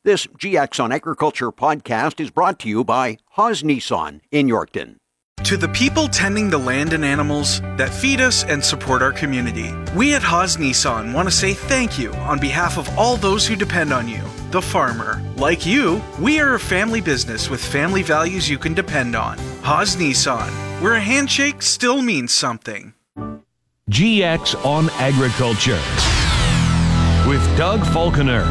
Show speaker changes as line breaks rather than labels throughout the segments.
This GX on Agriculture podcast is brought to you by Haas Nissan in Yorkton.
To the people tending the land and animals that feed us and support our community, we at Haas Nissan want to say thank you on behalf of all those who depend on you, the farmer. Like you, we are a family business with family values you can depend on. Haas Nissan, where a handshake still means something.
GX on Agriculture with Doug Falconer.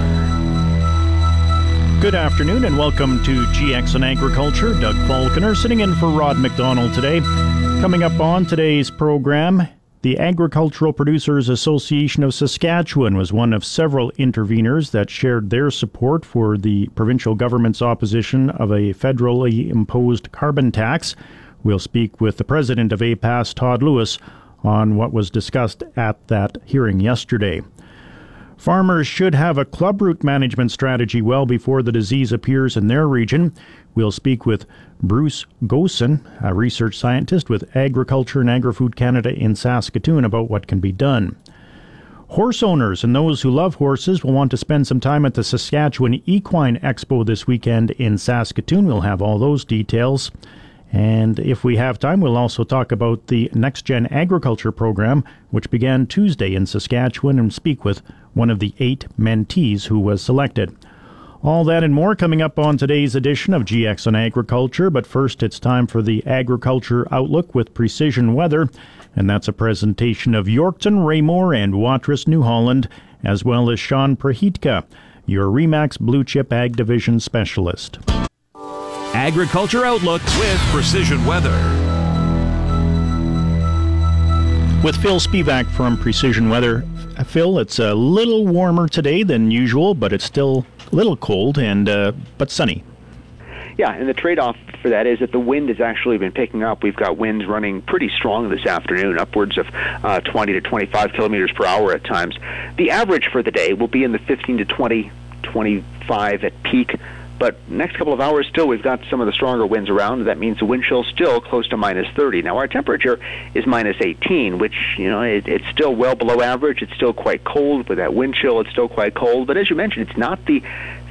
Good afternoon and welcome to GX on Agriculture. Doug Falconer sitting in for Rod McDonald today. Coming up on today's program, the Agricultural Producers Association of Saskatchewan was one of several interveners that shared their support for the provincial government's opposition of a federally imposed carbon tax. We'll speak with the president of APAS, Todd Lewis, on what was discussed at that hearing yesterday. Farmers should have a clubroot management strategy well before the disease appears in their region. We'll speak with Bruce Gosen, a research scientist with Agriculture and Agri-Food Canada in Saskatoon, about what can be done. Horse owners and those who love horses will want to spend some time at the Saskatchewan Equine Expo this weekend in Saskatoon. We'll have all those details. And if we have time, we'll also talk about the Next Gen Agriculture program, which began Tuesday in Saskatchewan, and speak with one of the 8 mentees who was selected. All that and more coming up on today's edition of GX on Agriculture. But first, it's time for the Agriculture Outlook with Precision Weather. And that's a presentation of Yorkton, Raymore, and Watrous, New Holland, as well as Sean Prahitka, your REMAX Blue Chip Ag Division Specialist.
Agriculture Outlook with Precision Weather.
With Phil Spivak from Precision Weather. Phil, it's a little warmer today than usual, but it's still a little cold and but sunny.
Yeah, and the trade-off for that is that the wind has actually been picking up. We've got winds running pretty strong this afternoon, upwards of 20 to 25 kilometers per hour at times. The average for the day will be in the 15 to 20, 25 at peak. But next couple of hours, still, we've got some of the stronger winds around. That means the wind chill still close to minus 30. Now, our temperature is minus 18, which, it's still well below average. It's still quite cold. With that wind chill, it's still quite cold. But as you mentioned, it's not the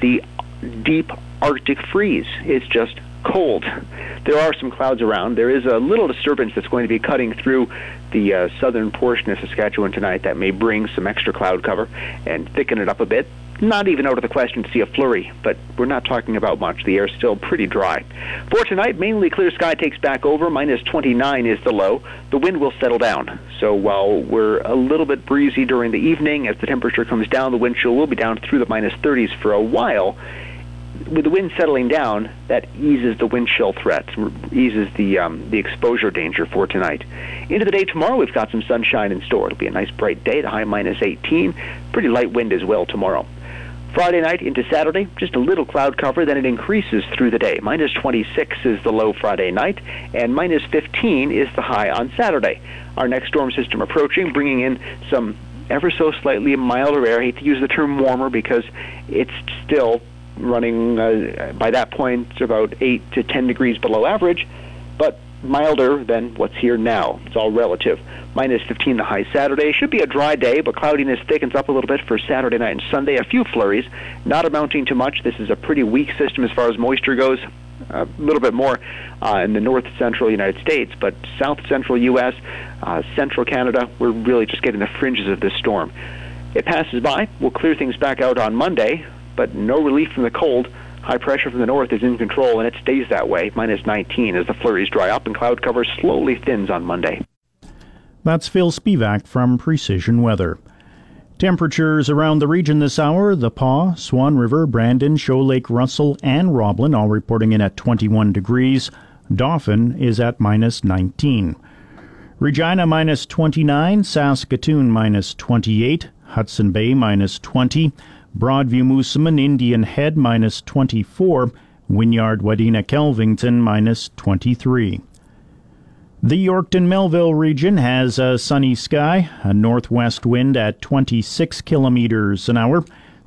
deep Arctic freeze. It's just cold. There are some clouds around. There is a little disturbance that's going to be cutting through the southern portion of Saskatchewan tonight that may bring some extra cloud cover and thicken it up a bit. Not even out of the question to see a flurry, but we're not talking about much. The air's still pretty dry. For tonight, mainly clear sky takes back over. Minus 29 is the low. The wind will settle down. So while we're a little bit breezy during the evening, as the temperature comes down, the wind chill will be down through the minus 30s for a while. With the wind settling down, that eases the wind chill threat, eases the exposure danger for tonight. Into the day tomorrow, we've got some sunshine in store. It'll be a nice bright day, the high minus 18. Pretty light wind as well tomorrow. Friday night into Saturday, just a little cloud cover, then it increases through the day. Minus 26 is the low Friday night, and minus 15 is the high on Saturday. Our next storm system approaching, bringing in some ever so slightly milder air. I hate to use the term warmer because it's still running, by that point, about 8 to 10 degrees below average, but milder than what's here now. It's all relative. Minus 15 the high Saturday. Should be a dry day, but cloudiness thickens up a little bit for Saturday night and Sunday. A few flurries, not amounting to much. This is a pretty weak system as far as moisture goes. A little bit more in the north-central United States, but south-central U.S., central Canada, we're really just getting the fringes of this storm. It passes by. We'll clear things back out on Monday, but no relief from the cold. High pressure from the north is in control, and it stays that way, minus 19, as the flurries dry up and cloud cover slowly thins on Monday.
That's Phil Spivak from Precision Weather. Temperatures around the region this hour: the Pas, Swan River, Brandon, Shoal Lake, Russell, and Roblin all reporting in at 21 degrees. Dauphin is at minus 19. Regina minus 29, Saskatoon minus 28, Hudson Bay minus 20, Broadview, Moosomin, Indian Head minus 24, Wynyard, Wadena, Kelvington minus 23. The Yorkton-Melville region has a sunny sky, a northwest wind at 26 kilometers an hour.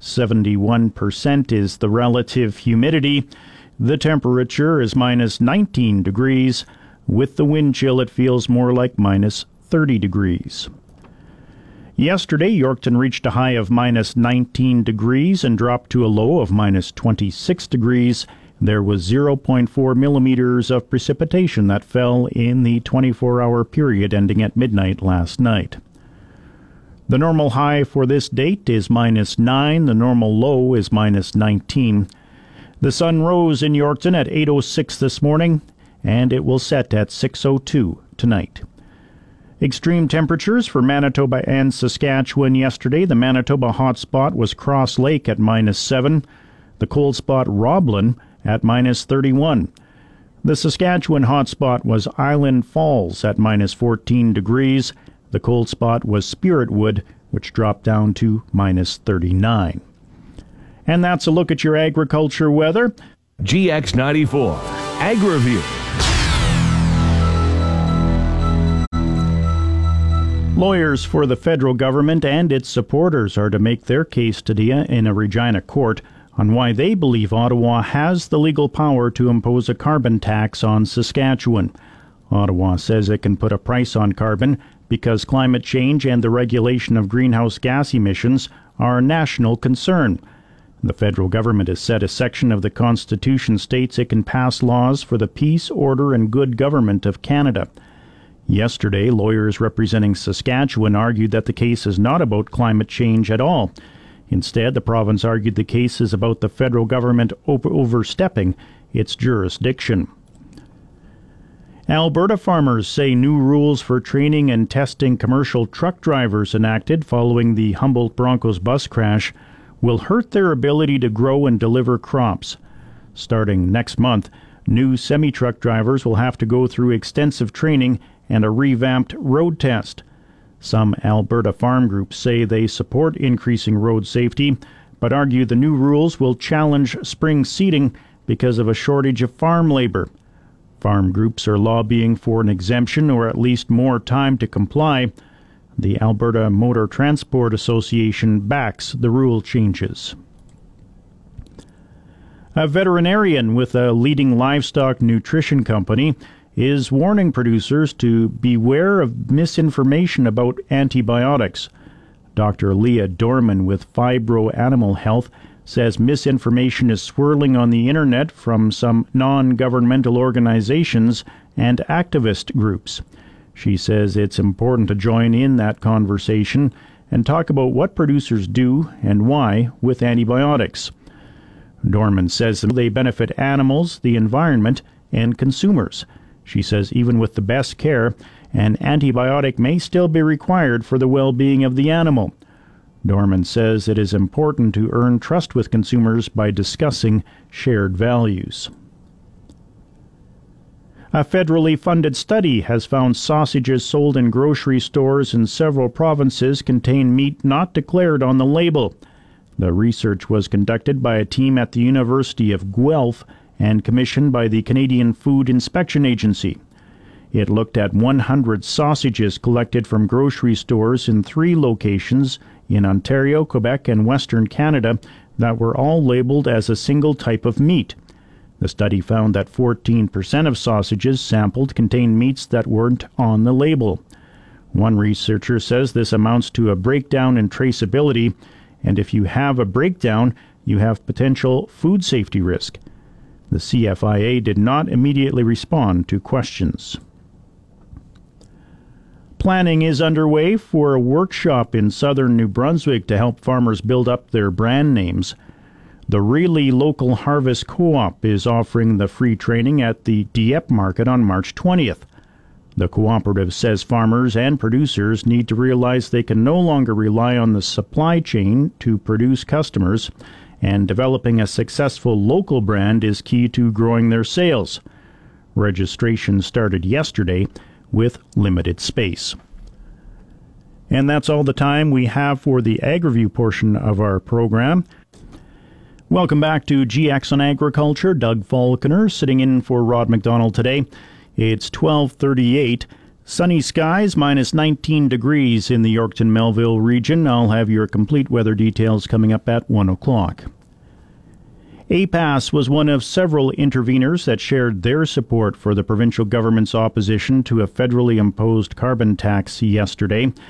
71% is the relative humidity. The temperature is minus 19 degrees. With the wind chill, it feels more like minus 30 degrees. Yesterday, Yorkton reached a high of minus 19 degrees and dropped to a low of minus 26 degrees. There was 0.4 millimeters of precipitation that fell in the 24-hour period ending at midnight last night. The normal high for this date is minus 9. The normal low is minus 19. The sun rose in Yorkton at 8:06 this morning, and it will set at 6:02 tonight. Extreme temperatures for Manitoba and Saskatchewan yesterday. The Manitoba hot spot was Cross Lake at minus 7. The cold spot Roblin at minus 31. The Saskatchewan hot spot was Island Falls at minus 14 degrees. The cold spot was Spiritwood, which dropped down to minus 39. And that's a look at your agriculture weather.
GX94 AgriView.
Lawyers for the federal government and its supporters are to make their case today in a Regina court on why they believe Ottawa has the legal power to impose a carbon tax on Saskatchewan. Ottawa says it can put a price on carbon because climate change and the regulation of greenhouse gas emissions are a national concern. The federal government has said a section of the Constitution states it can pass laws for the peace, order, and good government of Canada. Yesterday, lawyers representing Saskatchewan argued that the case is not about climate change at all. Instead, the province argued the case is about the federal government overstepping its jurisdiction. Alberta farmers say new rules for training and testing commercial truck drivers enacted following the Humboldt Broncos bus crash will hurt their ability to grow and deliver crops. Starting next month, new semi-truck drivers will have to go through extensive training and a revamped road test. Some Alberta farm groups say they support increasing road safety, but argue the new rules will challenge spring seeding because of a shortage of farm labor. Farm groups are lobbying for an exemption or at least more time to comply. The Alberta Motor Transport Association backs the rule changes. A veterinarian with a leading livestock nutrition company is warning producers to beware of misinformation about antibiotics. Dr. Leah Dorman with Phibro Animal Health says misinformation is swirling on the internet from some non-governmental organizations and activist groups. She says it's important to join in that conversation and talk about what producers do and why with antibiotics. Dorman says they benefit animals, the environment, and consumers. She says even with the best care, an antibiotic may still be required for the well-being of the animal. Dorman says it is important to earn trust with consumers by discussing shared values. A federally funded study has found sausages sold in grocery stores in several provinces contain meat not declared on the label. The research was conducted by a team at the University of Guelph and commissioned by the Canadian Food Inspection Agency. It looked at 100 sausages collected from grocery stores in 3 locations in Ontario, Quebec, and Western Canada that were all labeled as a single type of meat. The study found that 14% of sausages sampled contained meats that weren't on the label. One researcher says this amounts to a breakdown in traceability, and if you have a breakdown, you have potential food safety risk. The CFIA did not immediately respond to questions. Planning is underway for a workshop in southern New Brunswick to help farmers build up their brand names. The Really Local Harvest Co-op is offering the free training at the Dieppe Market on March 20th. The cooperative says farmers and producers need to realize they can no longer rely on the supply chain to produce customers, and developing a successful local brand is key to growing their sales. Registration started yesterday with limited space. And that's all the time we have for the AgriView portion of our program. Welcome back to GX on Agriculture. Doug Falconer sitting in for Rod McDonald today. It's 12:38. Sunny skies, minus 19 degrees in the Yorkton-Melville region. I'll have your complete weather details coming up at 1 o'clock. APAS was one of several interveners that shared their support for the provincial government's opposition to a federally imposed carbon tax yesterday.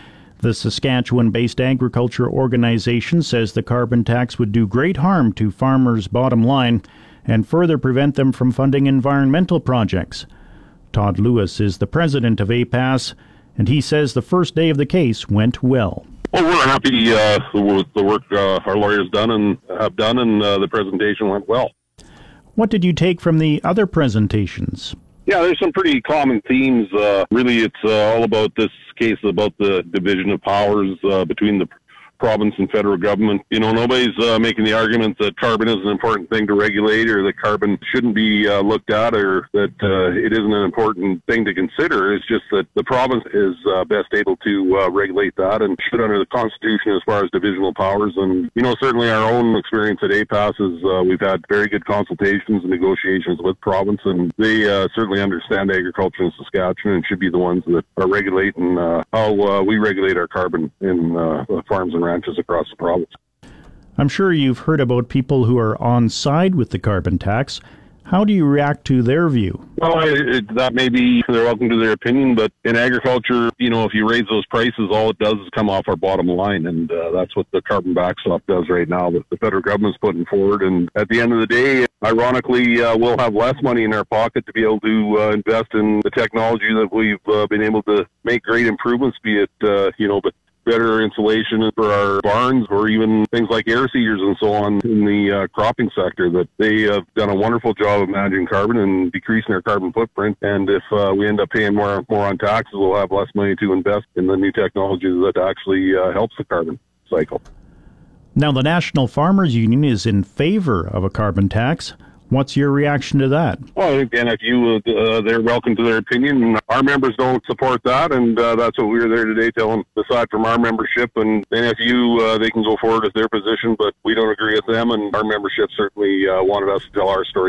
The Saskatchewan-based agriculture organization says the carbon tax would do great harm to farmers' bottom line and further prevent them from funding environmental projects. Todd Lewis is the president of APAS, and he says the first day of the case went well.
Well, we're happy with the work our lawyers have done, and the presentation went well.
What did you take from the other presentations?
Yeah, there's some pretty common themes. Really, it's all about this case about the division of powers between the province and federal government. You know, nobody's making the argument that carbon is an important thing to regulate, or that carbon shouldn't be looked at, or that it isn't an important thing to consider. It's just that the province is best able to regulate that and should under the Constitution as far as divisional powers. And, you know, certainly our own experience at APAS is we've had very good consultations and negotiations with province, and they certainly understand agriculture in Saskatchewan and should be the ones that are regulating how we regulate our carbon in farms and ranches across the province.
I'm sure you've heard about people who are on side with the carbon tax. How do you react to their view?
Well, that may be, they're welcome to their opinion, but in agriculture, you know, if you raise those prices, all it does is come off our bottom line, and that's what the carbon backstop does right now that the federal government's putting forward. And at the end of the day, ironically, we'll have less money in our pocket to be able to invest in the technology that we've been able to make great improvements, be it, but better insulation for our barns, or even things like air seeders and so on in the cropping sector, that they have done a wonderful job of managing carbon and decreasing our carbon footprint. And if we end up paying more on taxes, we'll have less money to invest in the new technology that actually helps the carbon cycle.
Now, the National Farmers Union is in favor of a carbon tax. What's your reaction to that?
Well, again, if you, they're welcome to their opinion. Our members don't support that, and that's what we were there today telling, aside from our membership. And NFU, they can go forward with their position, but we don't agree with them, and our membership certainly wanted us to tell our story.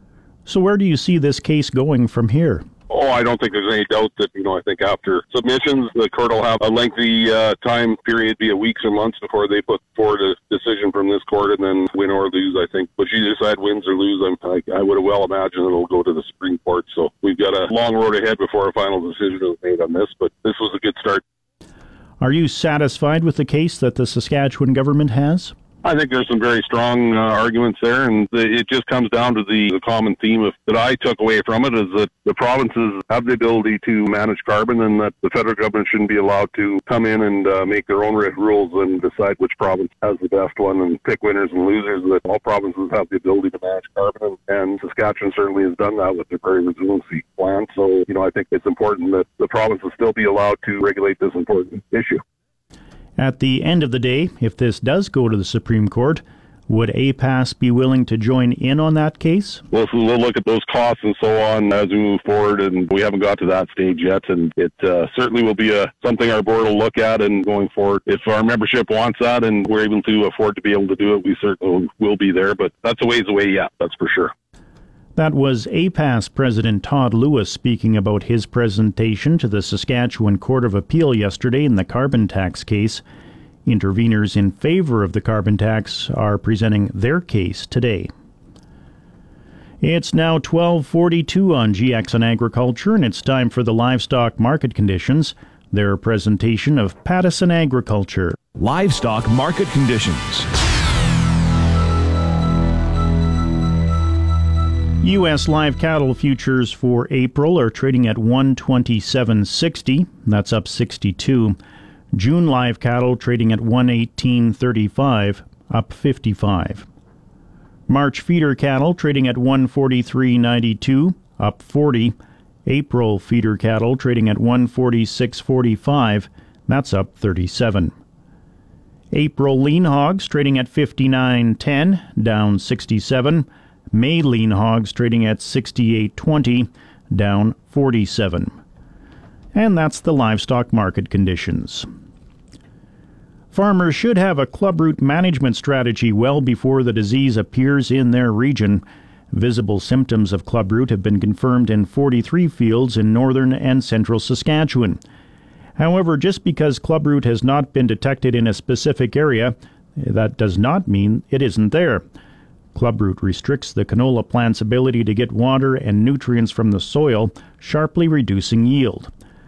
So where do you see this case going from here?
Oh, I don't think there's any doubt that, I think after submissions, the court will have a lengthy time period, be it weeks or months, before they put forward a decision from this court, and then win or lose, I think. But you decide wins or lose, I would well imagine it'll go to the Supreme Court. So we've got a long road ahead before a final decision is made on this, but this was a good start.
Are you satisfied with the case that the Saskatchewan government has?
I think there's some very strong arguments there, and it just comes down to the common theme that I took away from it, is that the provinces have the ability to manage carbon, and that the federal government shouldn't be allowed to come in and make their own rules and decide which province has the best one and pick winners and losers. That all provinces have the ability to manage carbon, and Saskatchewan certainly has done that with their Prairie Resiliency Plan. So, I think it's important that the provinces still be allowed to regulate this important issue.
At the end of the day, if this does go to the Supreme Court, would APAS be willing to join in on that case?
Well, we'll look at those costs and so on as we move forward, and we haven't got to that stage yet, and it certainly will be something our board will look at and going forward. If our membership wants that and we're able to afford to be able to do it, we certainly will be there, but that's a ways away yet, that's for sure.
That was APAS President Todd Lewis speaking about his presentation to the Saskatchewan Court of Appeal yesterday in the carbon tax case. Interveners in favor of the carbon tax are presenting their case today. It's now 12:42 on GX on Agriculture, and it's time for the livestock market conditions. Their presentation of Pattison Agriculture.
Livestock market conditions.
U.S. live cattle futures for April are trading at $127.60. That's up 62. June live cattle trading at $118.35, up 55. March feeder cattle trading at $143.92, up 40. April feeder cattle trading at $146.45, that's up 37. April lean hogs trading at $59.10, down 67. May lean hogs trading at $68.20, down 47. And that's the livestock market conditions. Farmers should have a clubroot management strategy well before the disease appears in their region. Visible symptoms of clubroot have been confirmed in 43 fields in northern and central Saskatchewan. However, just because clubroot has not been detected in a specific area, that does not mean it isn't there. Clubroot restricts the canola plant's ability to get water and nutrients from the soil, sharply reducing yield.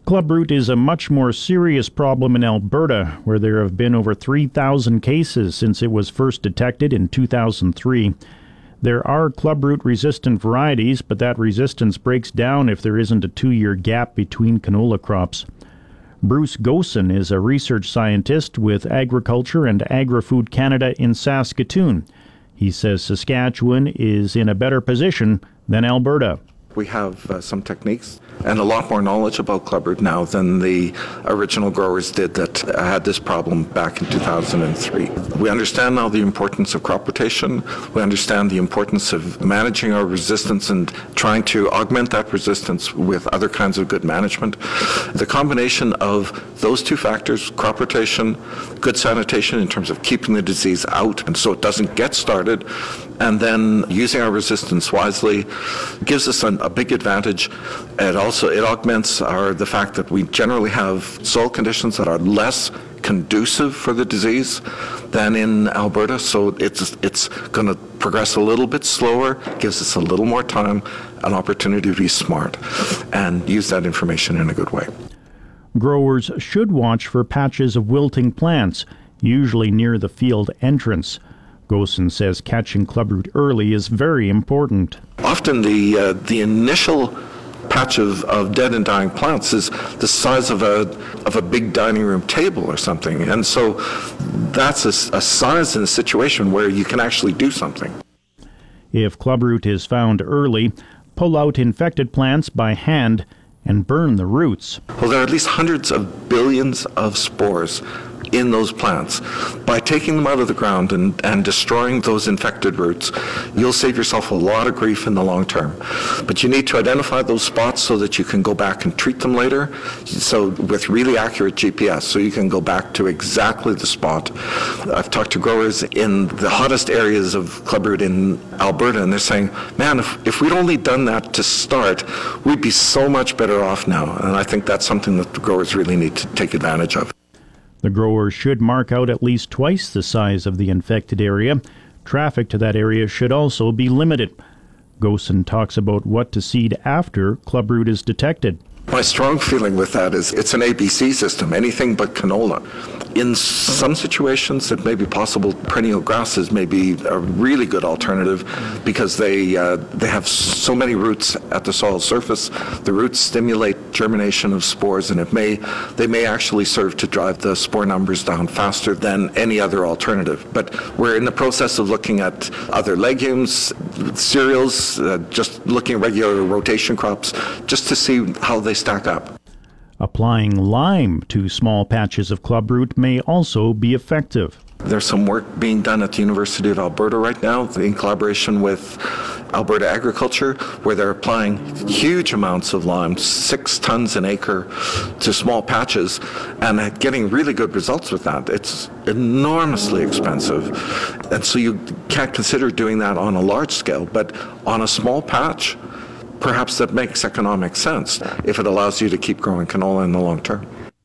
Clubroot is a much more serious problem in Alberta, where there have been over 3,000 cases since it was first detected in 2003. There are clubroot-resistant varieties, but that resistance breaks down if there isn't a 2-year gap between canola crops. Bruce Gosen is a research scientist with Agriculture and Agri-Food Canada in Saskatoon. He says Saskatchewan is in a better position than Alberta.
We have some techniques and a lot more knowledge about clubroot now than the original growers did that had this problem back in 2003. We understand now the importance of crop rotation. We understand the importance of managing our resistance and trying to augment that resistance with other kinds of good management. The combination of those two factors, crop rotation, good sanitation in terms of keeping the disease out and so it doesn't get started, and then using our resistance wisely gives us a big advantage. It augments the fact that we generally have soil conditions that are less conducive for the disease than in Alberta, so it's going to progress a little bit slower, gives us a little more time, an opportunity to be smart and use that information in a good way.
Growers should watch for patches of wilting plants, usually near the field entrance. Gosen says catching clubroot early is very important.
Often the initial patch of dead and dying plants is the size of a big dining room table or something, and so that's a size in a situation where you can actually do something.
If clubroot is found early, pull out infected plants by hand and burn the roots.
Well, there are at least hundreds of billions of spores in those plants. By taking them out of the ground and destroying those infected roots, you'll save yourself a lot of grief in the long term. But you need to identify those spots so that you can go back and treat them later, so with really accurate GPS, so you can go back to exactly the spot. I've talked to growers in the hottest areas of clubroot in Alberta, and they're saying, man, if we'd only done that to start, we'd be so much better off now. And I think that's something that the growers really need to take advantage of.
The grower should mark out at least twice the size of the infected area. Traffic to that area should also be limited. Gosen talks about what to seed after clubroot is detected.
My strong feeling with that is it's an ABC system, anything but canola. In some situations, it may be possible perennial grasses may be a really good alternative because they have so many roots at the soil surface. The roots stimulate germination of spores, and they may actually serve to drive the spore numbers down faster than any other alternative. But we're in the process of looking at other legumes, cereals, just looking at regular rotation crops, just to see how they stack up.
Applying lime to small patches of clubroot may also be effective.
There's some work being done at the University of Alberta right now in collaboration with Alberta Agriculture, where they're applying huge amounts of lime, 6 tons an acre, to small patches, and getting really good results with that. It's enormously expensive, and so you can't consider doing that on a large scale, but on a small patch, perhaps that makes economic sense if it allows you to keep growing canola in the long term.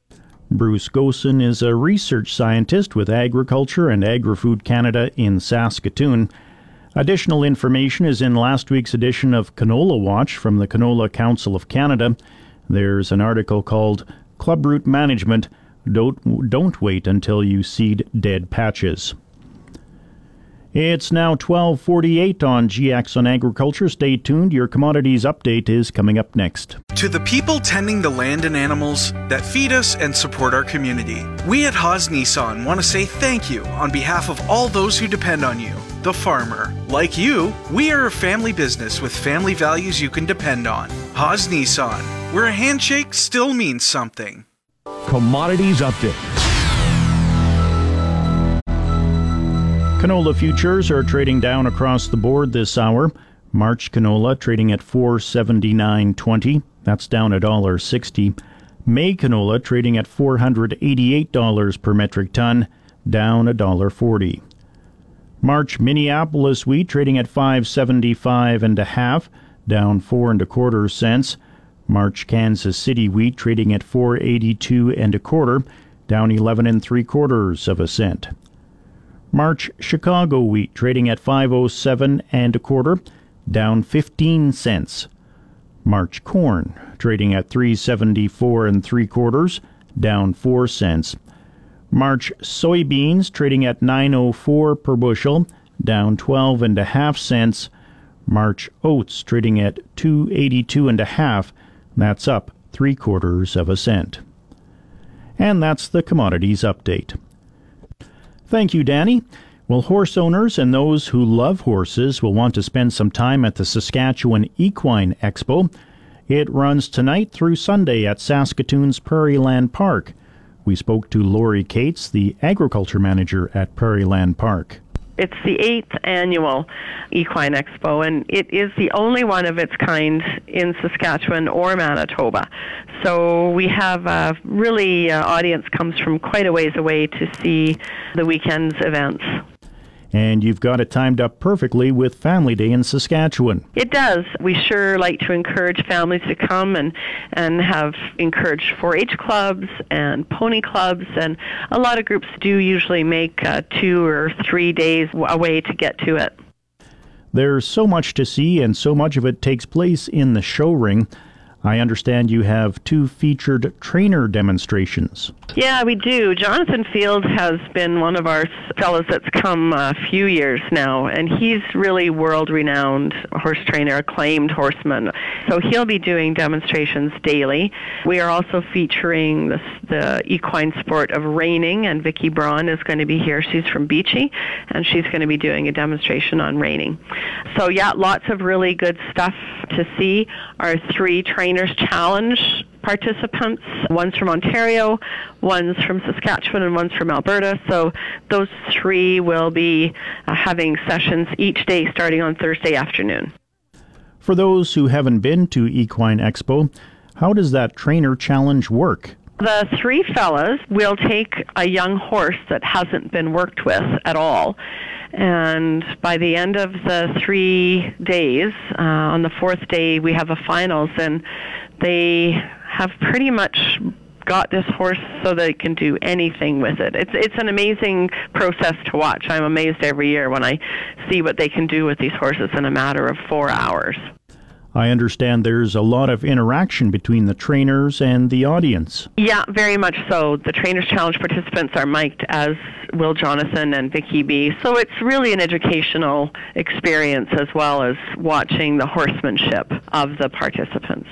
Bruce Gosen is a research scientist with Agriculture and Agri-Food Canada in Saskatoon. Additional information is in last week's edition of Canola Watch from the Canola Council of Canada. There's an article called Clubroot Management. Don't wait until you seed dead patches. It's now 12:48 on GX on Agriculture. Stay tuned. Your commodities update is coming up next.
To the people tending the land and animals that feed us and support our community, we at Haas Nissan want to say thank you on behalf of all those who depend on you, the farmer. Like you, we are a family business with family values you can depend on. Haas Nissan, where a handshake still means something.
Commodities update.
Canola futures are trading down across the board this hour. March canola trading at $479.20. That's down $1.60. May canola trading at $488 per metric ton, down $1.40. March Minneapolis wheat trading at $575.50, down 4 1/4 cents. March Kansas City wheat trading at $482 1/4, down 11 3/4 cents. March Chicago wheat trading at $507 1/4, down 15 cents. March corn trading at $3.74 3/4, down 4 cents. March soybeans trading at $9.04 per bushel, down 12.5 cents. March oats trading at $2.82.5, that's up 3/4 cent. And that's the commodities update. Thank you, Danny. Well, horse owners and those who love horses will want to spend some time at the Saskatchewan Equine Expo. It runs tonight through Sunday at Saskatoon's Prairieland Park. We spoke to Lori Cates, the agriculture manager at Prairieland Park.
It's the 8th annual Equine Expo, and it is the only one of its kind in Saskatchewan or Manitoba. So we have really audience comes from quite a ways away to see the weekend's events.
And you've got it timed up perfectly with Family Day in Saskatchewan.
It does. We sure like to encourage families to come and have encouraged 4-H clubs and pony clubs, and a lot of groups do usually make 2 or 3 days away to get to it.
There's so much to see, and so much of it takes place in the show ring. I understand you have 2 featured trainer demonstrations.
Yeah, we do. Jonathan Field has been one of our fellows that's come a few years now, and he's really world-renowned horse trainer, acclaimed horseman. So he'll be doing demonstrations daily. We are also featuring the equine sport of reining, and Vicki Braun is going to be here. She's from Beachy, and she's going to be doing a demonstration on reining. So yeah, lots of really good stuff to see. Our 3 Trainers Challenge participants, one's from Ontario, one's from Saskatchewan, and one's from Alberta. So those 3 will be having sessions each day starting on Thursday afternoon.
For those who haven't been to Equine Expo, how does that Trainer Challenge work?
The 3 fellas will take a young horse that hasn't been worked with at all, and by the end of the 3 days, on the 4th day we have a finals, and they have pretty much got this horse so they can do anything with it. It's an amazing process to watch. I'm amazed every year when I see what they can do with these horses in a matter of 4 hours.
I understand there's a lot of interaction between the trainers and the audience.
Yeah, very much so. The Trainers Challenge participants are mic'd, as will Jonathan and Vicki B. So it's really an educational experience as well as watching the horsemanship of the participants.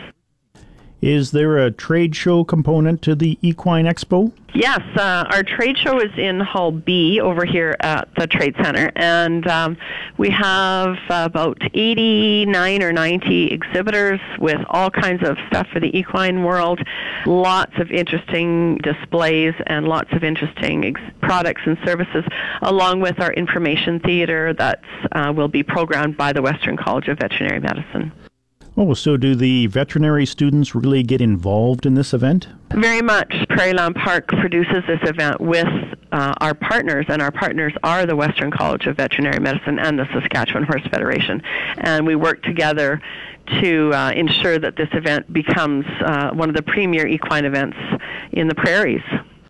Is there a trade show component to the Equine Expo?
Yes, our trade show is in Hall B over here at the Trade Center, and we have about 89 or 90 exhibitors with all kinds of stuff for the equine world, lots of interesting displays and lots of interesting products and services, along with our information theater that will be programmed by the Western College of Veterinary Medicine.
Oh, so do the veterinary students really get involved in this event?
Very much. Prairieland Park produces this event with our partners, and our partners are the Western College of Veterinary Medicine and the Saskatchewan Horse Federation. And we work together to ensure that this event becomes one of the premier equine events in the prairies.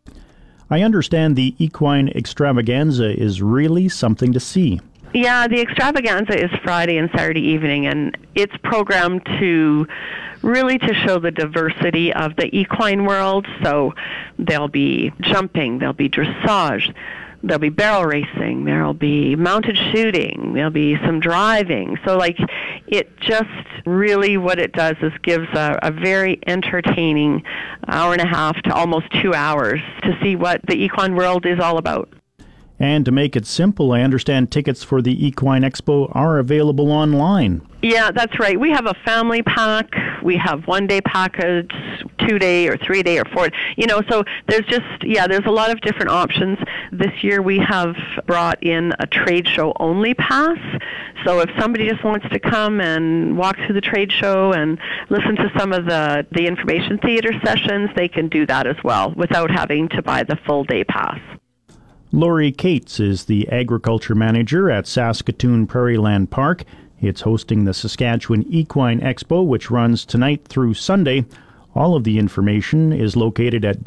I understand the Equine Extravaganza is really something to see.
Yeah, the extravaganza is Friday and Saturday evening, and it's programmed to really to show the diversity of the equine world. So there'll be jumping, there'll be dressage, there'll be barrel racing, there'll be mounted shooting, there'll be some driving. So it just really what it does is gives a very entertaining hour and a half to almost 2 hours to see what the equine world is all about.
And to make it simple, I understand tickets for the Equine Expo are available online.
Yeah, that's right. We have a family pack. We have 1-day package, 2-day or 3-day or 4. So there's a lot of different options. This year we have brought in a trade show only pass. So if somebody just wants to come and walk through the trade show and listen to some of the information theater sessions, they can do that as well without having to buy the full day pass.
Lori Cates is the agriculture manager at Saskatoon Prairieland Park. It's hosting the Saskatchewan Equine Expo, which runs tonight through Sunday. All of the information is located at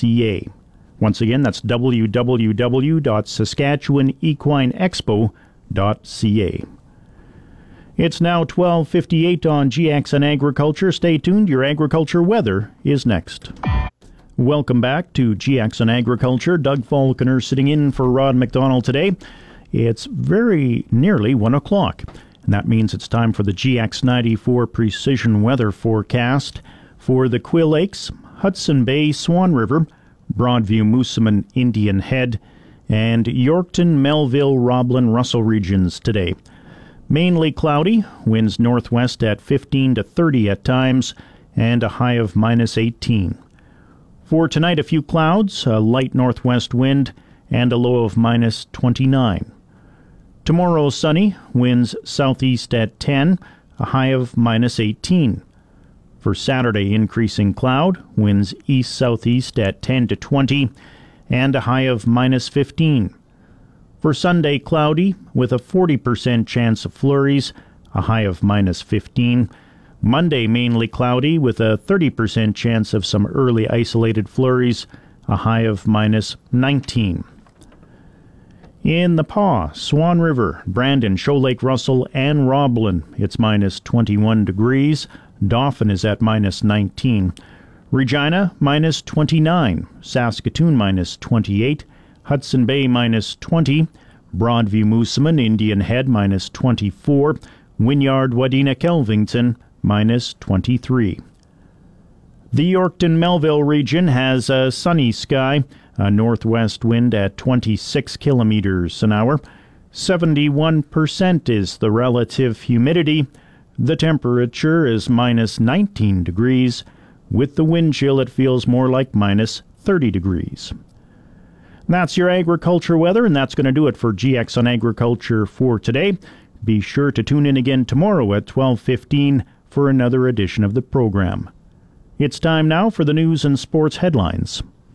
www.saskatchewanequineexpo.ca. Once again, that's www.saskatchewanequineexpo.ca. It's now 12:58 on GXN Agriculture. Stay tuned. Your agriculture weather is next. Welcome back to GXN Agriculture. Doug Falconer sitting in for Rod McDonald today. It's very nearly 1 o'clock, and that means it's time for the GX94 Precision Weather Forecast for the Quill Lakes, Hudson Bay, Swan River, Broadview, Moosomin, Indian Head, and Yorkton, Melville, Roblin, Russell regions today. Mainly cloudy, winds northwest at 15 to 30 at times, and a high of -18. For tonight, a few clouds, a light northwest wind, and a low of -29. Tomorrow, sunny, winds southeast at 10, a high of -18. For Saturday, increasing cloud, winds east-southeast at 10 to 20, and a high of -15. For Sunday, cloudy, with a 40% chance of flurries, a high of -15. Monday, mainly cloudy, with a 30% chance of some early isolated flurries, a high of -19. In the Pas, Swan River, Brandon, Shoal Lake, Russell, and Roblin, it's -21 degrees. Dauphin is at -19. Regina, -29. Saskatoon, -28. Hudson Bay, -20. Broadview, Moosomin, Indian Head, -24. Wynyard, Wadena, Kelvington, -23. The Yorkton-Melville region has a sunny sky, a northwest wind at 26 kilometers an hour. 71% is the relative humidity. The temperature is -19 degrees. With the wind chill, it feels more like -30 degrees. That's your agriculture weather, and that's going to do it for GXN Agriculture for today. Be sure to tune in again tomorrow at 12:15 for another edition of the program. It's time now for the news and sports headlines.